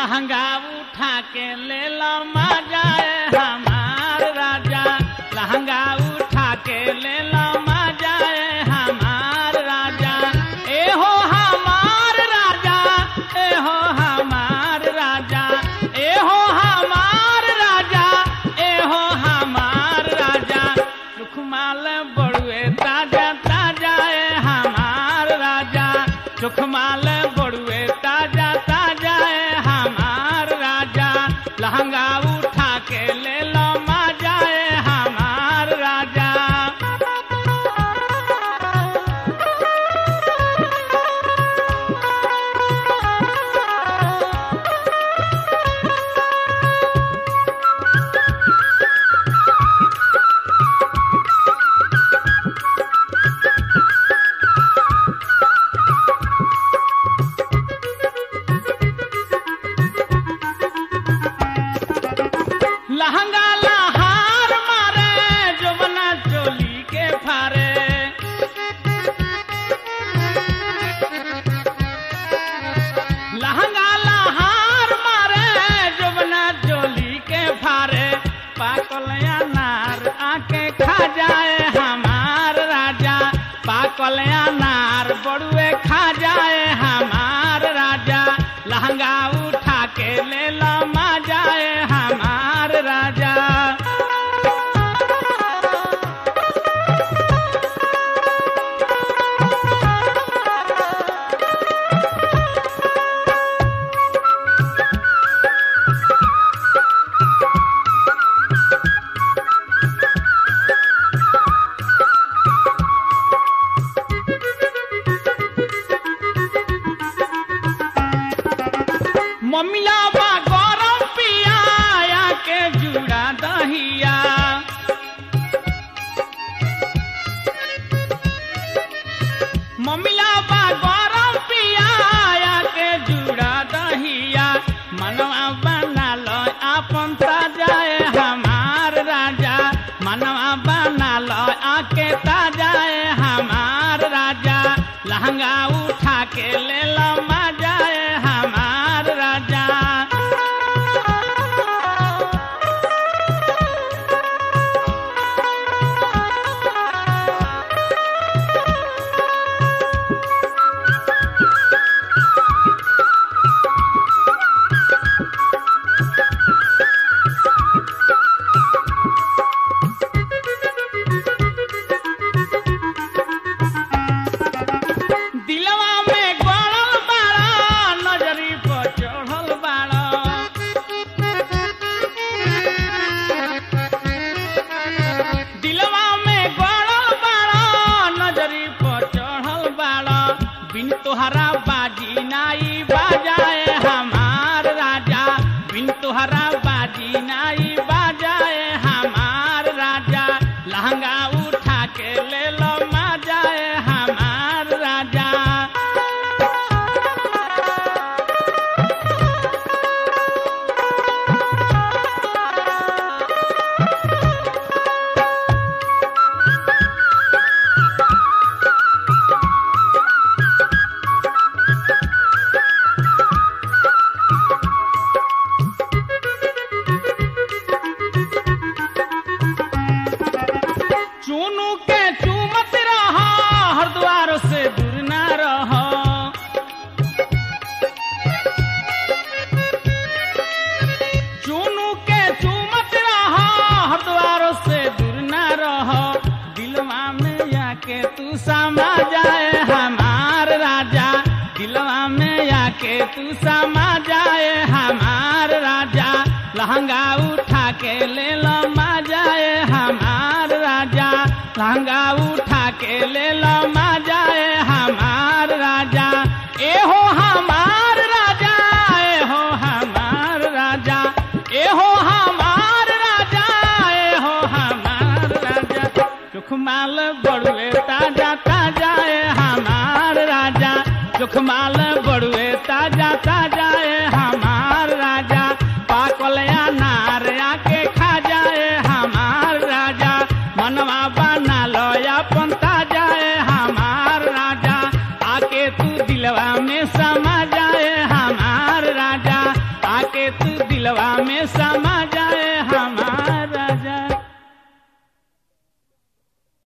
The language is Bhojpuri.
लहंगा उठा के ले लो मजाए हमार राजा, लहंगा उठा के ले लो मजाए हमार राजा। ए हो हमार राजा, ए हो हमार राजा, ए हो हमार राजा, ए हो हमार राजा। सुखमाल बड़ुए ताजा ताजा ए हमार राजा, सुखमाल बड़ुए ताजा ताजा ए हमार राजा। लहंगा उठा के ले लो मजाए हमार राजा। लहंगा लहार मारे जवना चोली के फारे, लहंगा लहार मारे जवना चोली के फारे। पाकल अनार आके खा जाए हमार राजा, पाकल अनार बड़ुए खा जाए हमार राजा। लहंगा उठा के ले लो मजाए हमार राजा। मम्मिया बा गरम पिया के जुड़ा दहिया, मम्मिया बा गरम पिया के जुड़ा दहिया। मनवा बना लो आपन ताजाए हमार राजा, मनवा बना लो आके ताजाए हमार राजा। लहंगा उठा के ले लो मजाए हमार राजा। दिलवा में गड़ल बाड़ा, नजरी पर चढ़ल बाड़ा, दिलवा में गड़ल बाड़ा, नजरी पर चढ़ल बाड़ा। बिन तोहरा बाजी नाई बाजाए हमार राजा, बिन तोहरा बाजी नाई बाजाए हमार राजा। लहंगा उठा के ले लो मजाए हमार राजा। चुनू के चूमत रहो, हरद्वार से दूर ना रहो, चुनू के चूमत रहो, हरद्वार से दूर ना रहो। दिलवा में आके तू समा जाए हमार राजा, दिलवा में आके तू समा जाए हमार राजा। लहंगा उठा के ले